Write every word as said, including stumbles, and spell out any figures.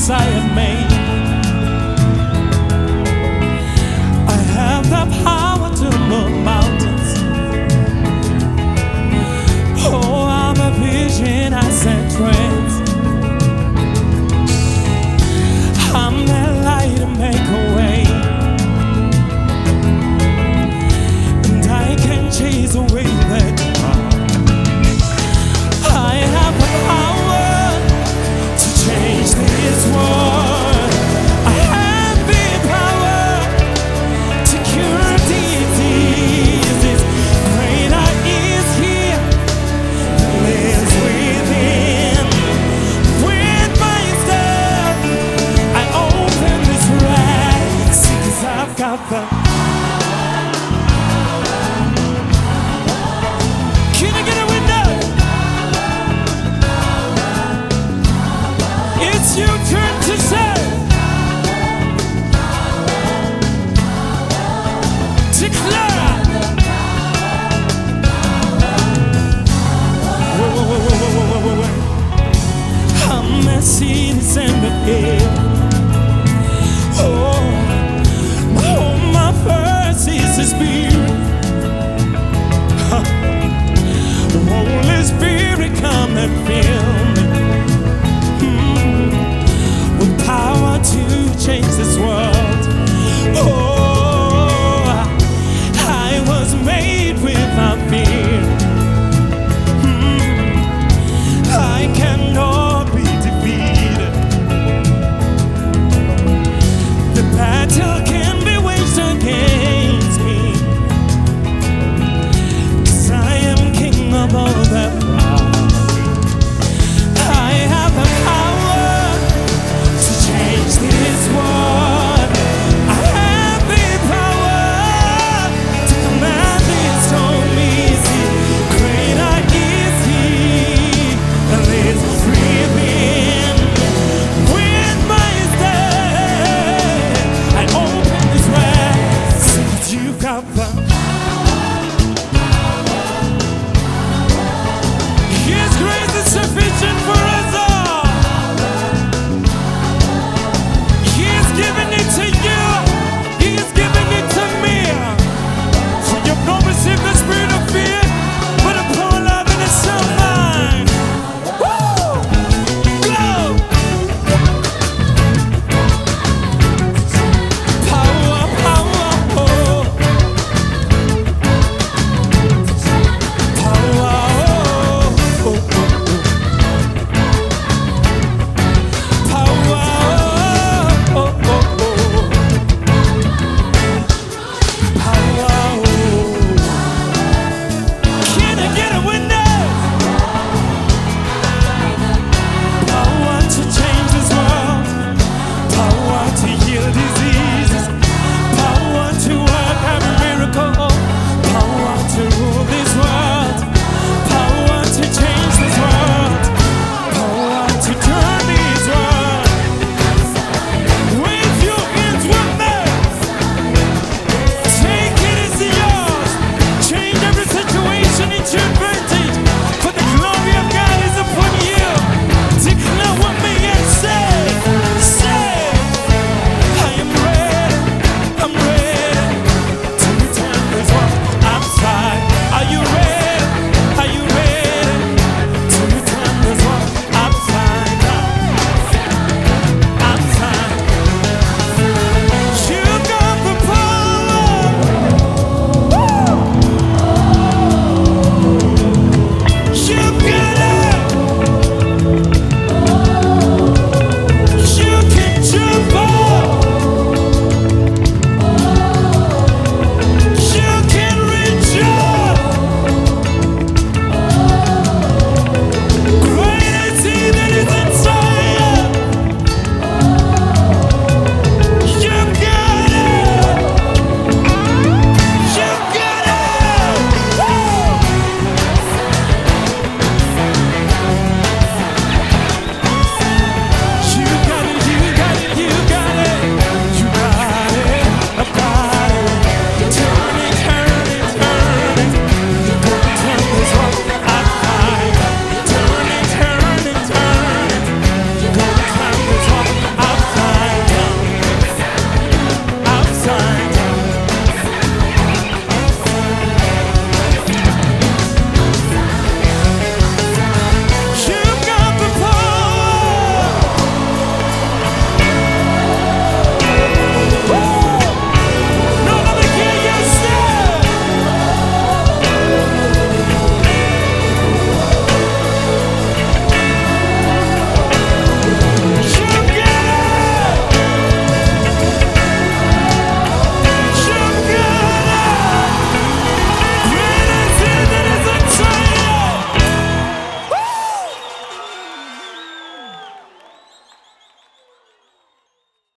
choice I have made. I have the power to move mountains. Oh, I'm a vision I set trends. I'm that light to make a way, and I can chase away that dark. I have the power to change this world. I have the power to cure diseases. Greater is He that lives within. With my step, I open this right, see, 'cause I've got the. Can I get a window? It's your turn to say, declare. Whoa, whoa, whoa, whoa, whoa, whoa, whoa. I'm a citizen of heaven.